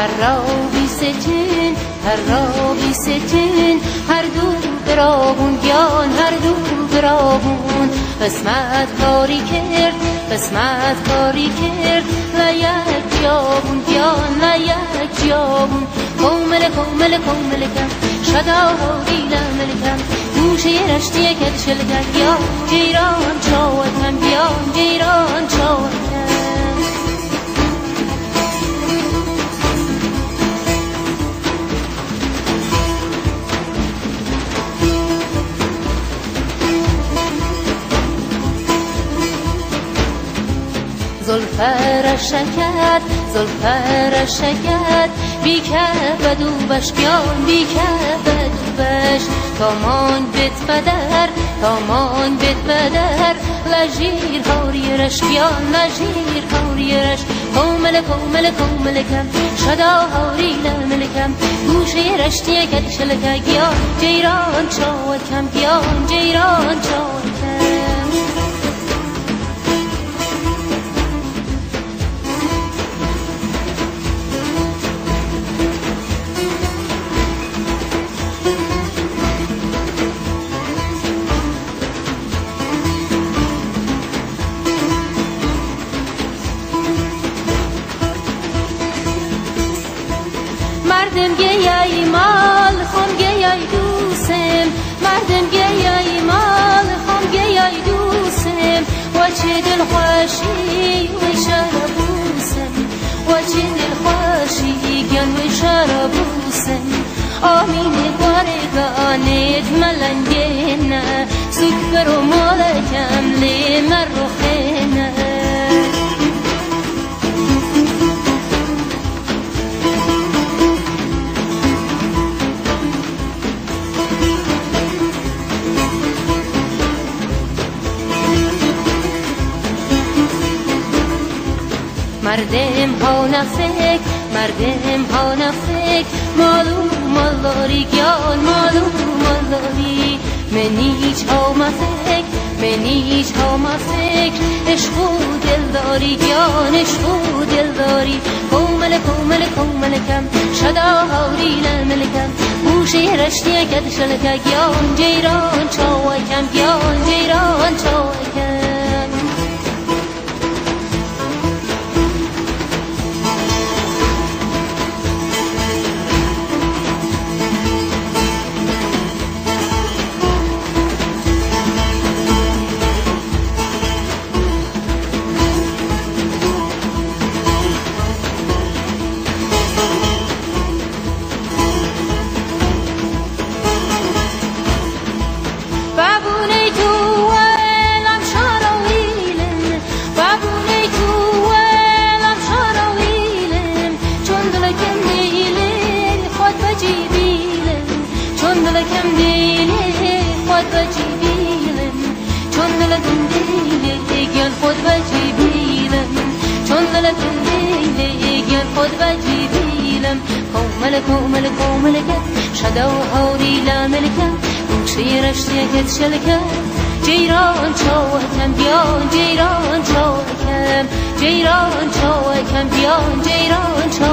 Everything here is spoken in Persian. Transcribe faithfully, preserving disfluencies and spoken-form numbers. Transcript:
هر را بی ستین هر را بی ستین هر دو برابون بیان هر دو برابون قسمت کاری کرد قسمت کاری کرد لیک جیابون بیان لیک جیابون کومل کومل کومل کم شدا هوری لملکم گوشه رشتی کد شلکم بیا جیران چاوتم بیان جیران چاوتم زلفر شکد زلفر شکد بی کبد و بش بیان بی کبد و بش تامان بیت بدر تامان بیت بدر لجیر هوری رش بیان لجیر هوری رش کومل کومل کومل کم شدا هوری لملکم گوشه رشتی کد شلک گیان جیران چاوت کم گیان جیران چاوت کم مردم گیای مال خم گیای دوسم مردم گیای مال خم گیای دوسم و چه دل خوشی و شربوسم و چه دل خوشی گن و شربوسم آمین بارگانت ملنگنا سکر و مالکم لی مرخنا مردم ها نفک مردم ها نفک مالو مالداری گیان مالو مالداری منیچ ها مفک منیچ ها مفک عشق و دلداری گیان عشق و دلداری کومل کومل کومل کم شدا هوری لملکم گوشه رشتی کد شلک گیان جیران چاوی کم گیان جیران چاوی کم لکم دیلی خود بجیبیلم چون لکم دیلی گل خود بجیبیلم چون لکم دیلی گل خود بجیبیلم کومل کومل کومل کد شدا هوری لملکم گوشه رشتی کد شلکم جیران چاوکم بیان جیران چاوکم جیران چاوکم بیان جیران چاوکم